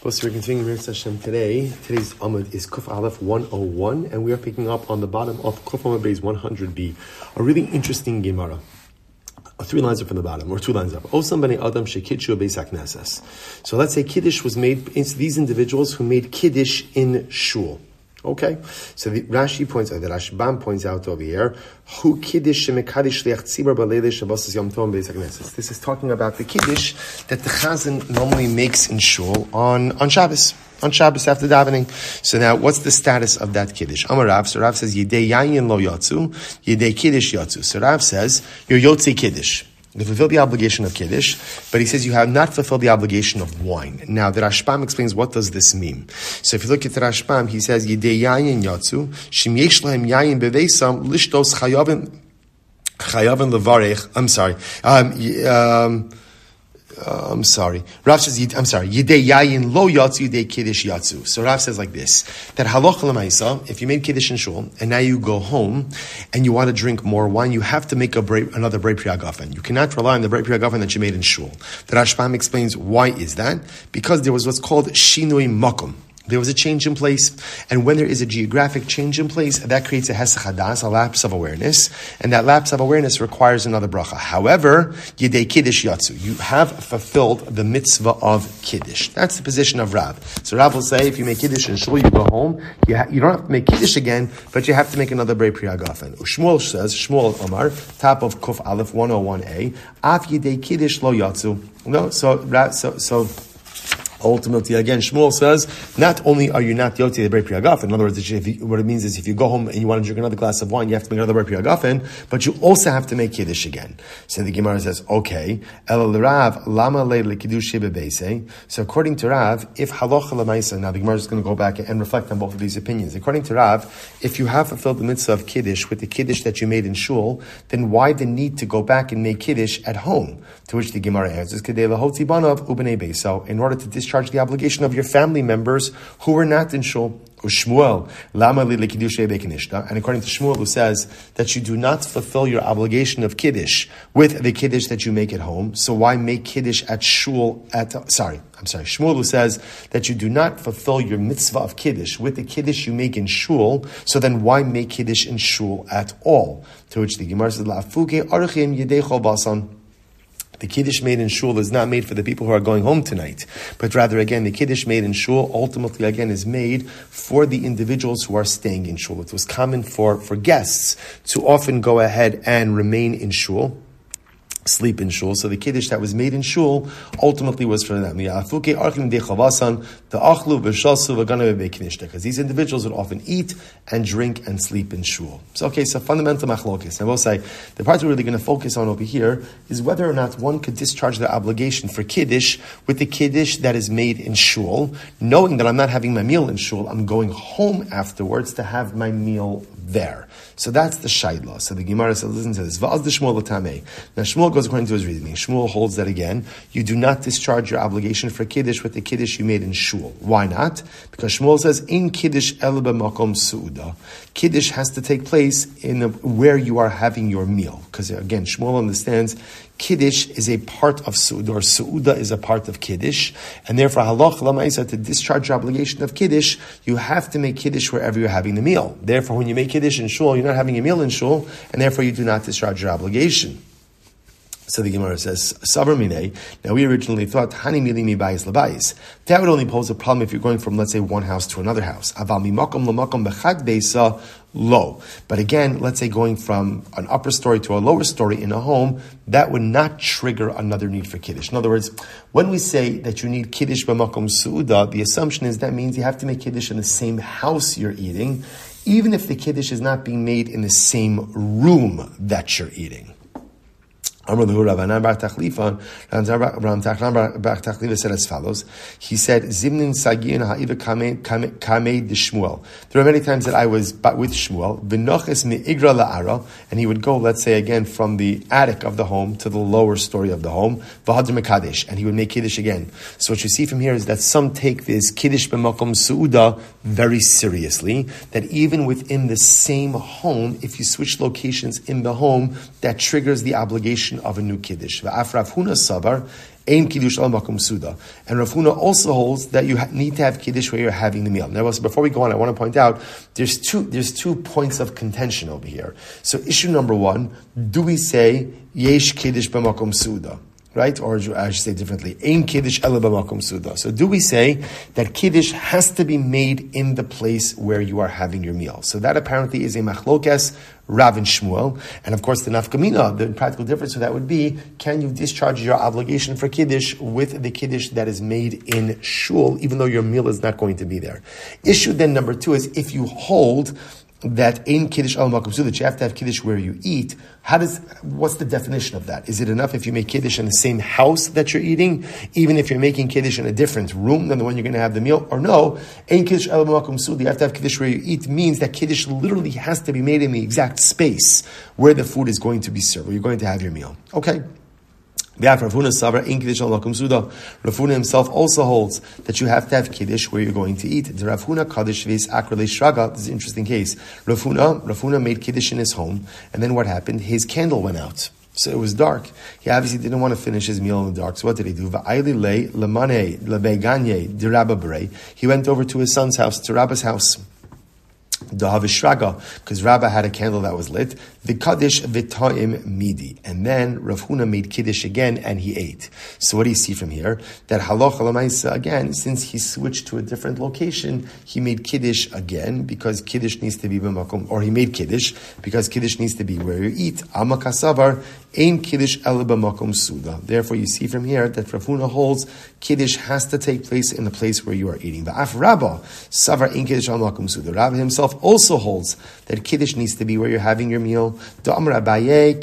So we're continuing Mir Hashem today. Today's Amud is Kuf Aleph 101, and we are picking up on the bottom of Kuf Amud Beis 100b. A really interesting Gemara. 3 lines up from the bottom, or 2 lines up. Osam b'nei Adam shekiddshu beis haknesses. So let's say Kiddush was made, it's these individuals who made Kiddush in Shul. Okay, so the Rashi points out, the Rashbam points out over here, Hu Kiddush shemekadish liach tzibur b'leilei Shabbos Yom Tov beis haknesses. This is talking about the Kiddush that the Chazan normally makes in Shul on Shabbos. On Shabbos after davening. So now, what's the status of that Kiddush? Amar Rav, so Rav says, Yidei yayin lo yatzu, Yidei Kiddush yatzu. So Rav says, you're Yotze Kiddush. You fulfill the obligation of Kiddush, but he says you have not fulfilled the obligation of wine. Now, the Rashbam explains what does this mean. So if you look at the Rashbam, he says, Yidei yayin yatzu, Shim yesh lahem yayin beveisam, lishtos chayavin levarech, Rav says, Yidei yayin lo yatzu, Yidei kiddush yatzu. So Rav says like this, that halacha l'maisa, if you made kiddush in shul, and now you go home, and you want to drink more wine, you have to make another brei pri hagafen. You cannot rely on the brei pri hagafen that you made in shul. The Rashbam explains why is that? Because there was what's called shinui makom. There was a change in place, and when there is a geographic change in place, that creates a hesach hadas, a lapse of awareness, and that lapse of awareness requires another bracha. However, Yidei Kiddush Yatzu, you have fulfilled the mitzvah of Kiddush. That's the position of Rav. So Rav will say, if you make Kiddush in Shul, you go home, you don't have to make Kiddush again, but you have to make another brei pri hagafen. Shmuel says, Shmuel Omar, top of Kuf Aleph 101a, Af Yidei Kiddush Lo Yatzu. No, so ultimately, again, Shmuel says, not only are you not yotze the brei pri hagafen, in other words, what it means is if you go home and you want to drink another glass of wine, you have to make another brei pri hagafen, but you also have to make Kiddush again. So the Gemara says, okay, El Rav, lama le kiddush bebeise. So according to Rav, if halacha l'maisa, now the Gemara is going to go back and reflect on both of these opinions. According to Rav, if you have fulfilled the mitzvah of Kiddush with the Kiddush that you made in Shul, then why the need to go back and make Kiddush at home? To which the Gemara answers, Kedei lahotzi banav u'bnei beiso, in order to discharge the obligation of your family members who were not in Shul. Shmuel, lama li kiddush bekinishta, and according to Shmuel, who says that you do not fulfill your obligation of Kiddush with the Kiddush that you make at home, so why make Kiddush at Shul Shmuel, who says that you do not fulfill your mitzvah of Kiddush with the Kiddush you make in Shul, so then why make Kiddush in Shul at all? To which the Gemara says, la'afuke archim yedei chol basan. The Kiddush made in Shul is not made for the people who are going home tonight, but rather, again, the Kiddush made in Shul ultimately, again, is made for the individuals who are staying in Shul. It was common for guests to often go ahead and remain in Shul, sleep in Shul. So the Kiddush that was made in Shul ultimately was for them. Because these individuals would often eat and drink and sleep in Shul. So fundamental machlokes. I will say, the part we're really going to focus on over here is whether or not one could discharge their obligation for Kiddush with the Kiddush that is made in Shul, knowing that I'm not having my meal in Shul, I'm going home afterwards to have my meal there. So that's the shaila. So the Gemara says, listen to this. Va'az de Shmuel l'tamei. Now Shmuel goes according to his reasoning. Shmuel holds that again, you do not discharge your obligation for Kiddush with the Kiddush you made in Shul. Why not? Because Shmuel says, in Kiddush el b'makom su'uda. Kiddush has to take place in where you are having your meal. Because again, Shmuel understands Kiddush is a part of Su'udah, or Su'udah is a part of Kiddush, and therefore halach l'maisa, to discharge your obligation of Kiddush, you have to make Kiddush wherever you're having the meal. Therefore, when you make Kiddush in Shul, you're not having a meal in Shul, and therefore you do not discharge your obligation. So the Gemara says, Sabar minei. Now we originally thought, Hani mili mi bayis labayis. That would only pose a problem if you're going from, let's say, one house to another house. Aval mi makom l'makom b'chad beisa low. But again, let's say going from an upper story to a lower story in a home, that would not trigger another need for Kiddush. In other words, when we say that you need Kiddush b'makom su'uda, the assumption is that means you have to make Kiddush in the same house you're eating, even if the Kiddush is not being made in the same room that you're eating. Amr Lahu Ravanan Bar Tachlifa, Ram Tachlan Bar Tachlifa said as follows. He said, Zimnin Sagin Ha'iva Kamei de Shmuel. There are many times that I was with Shmuel, V'noches Mi'igra La'ara, and he would go, let's say again, from the attic of the home to the lower story of the home, V'hadr Mekadesh, and he would make Kiddush again. So what you see from here is that some take this Kiddush B'makom Su'uda very seriously, that even within the same home, if you switch locations in the home, that triggers the obligation of a new Kiddush. V'af Rav Huna Sabar, Ein kiddush al makom suda. And Rav Huna also holds that you need to have kiddush where you're having the meal. Now, before we go on, I want to point out there's two points of contention over here. So issue number one, do we say yesh kiddush b'makom suda? Right? Or I should say differently, Ein Kiddush Ela B'makom Suda. So do we say that Kiddush has to be made in the place where you are having your meal? So that apparently is a machlokes, Rav and Shmuel. And of course the nafkamina, the practical difference of that would be, can you discharge your obligation for Kiddush with the Kiddush that is made in Shul, even though your meal is not going to be there? Issue then number two is, if you hold that in Kiddush al makom suda, that you have to have Kiddush where you eat, what's the definition of that? Is it enough if you make Kiddush in the same house that you're eating, even if you're making Kiddush in a different room than the one you're going to have the meal? Or no, in Kiddush al makom suda, you have to have Kiddush where you eat, means that Kiddush literally has to be made in the exact space where the food is going to be served, where you're going to have your meal. Okay. Rav Huna himself also holds that you have to have Kiddush where you're going to eat. The Rav Huna Kaddish Vis Akrele Shraga. This is an interesting case. Rav Huna made Kiddush in his home, and then what happened? His candle went out. So it was dark. He obviously didn't want to finish his meal in the dark. So what did he do? He went over to his son's house, to Rabba's house. Because Rabbah had a candle that was lit, the Kaddish v'ta'im midi, and then Rav Huna made Kiddush again, and he ate. So what do you see from here? That halacha l'maisa, again, since he switched to a different location, he made Kiddush again, because Kiddush needs to be b'makom, or he made Kiddush, because Kiddush needs to be where you eat. Amakasavar, ein Kiddush el b'makom suda. Therefore, you see from here that Rav Huna holds Kiddush has to take place in the place where you are eating. V'af Rabbah, savar ein Kiddush el b'makom suda. Rabbah himself also holds that Kiddush needs to be where you're having your meal. When I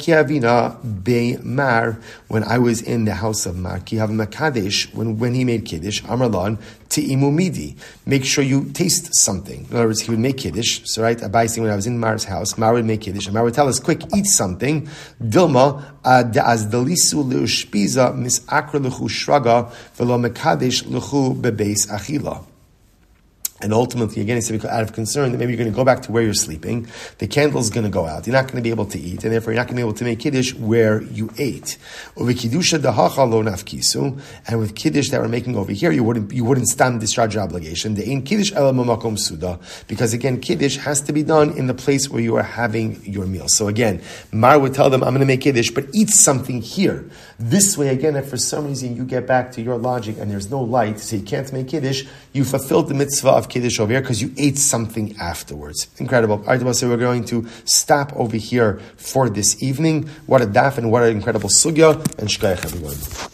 was in the house of Mar, when he made Kiddush, Amrlan, Ti'imu midi. Make sure you taste something. In other words, he would make Kiddush. So right, Abai saying when I was in Mar's house, Mar would make Kiddush, and Mar would tell us, quick, eat something. Dilma, as delisu leushpiza misakra lechu shraga velo mekadesh lechu bebeis achila. And ultimately, again, he said, out of concern that maybe you're going to go back to where you're sleeping, the candle's going to go out. You're not going to be able to eat, and therefore you're not going to be able to make Kiddush where you ate. And with Kiddush that we're making over here, you wouldn't stand discharge your obligation. Because again, Kiddush has to be done in the place where you are having your meal. So again, Mar would tell them, I'm going to make Kiddush, but eat something here. This way, again, if for some reason you get back to your logic and there's no light, so you can't make Kiddush, you fulfilled the mitzvah of Kiddush over here because you ate something afterwards. Incredible. All right, so we're going to stop over here for this evening. What a daf and what an incredible sugya, and shkayach everyone.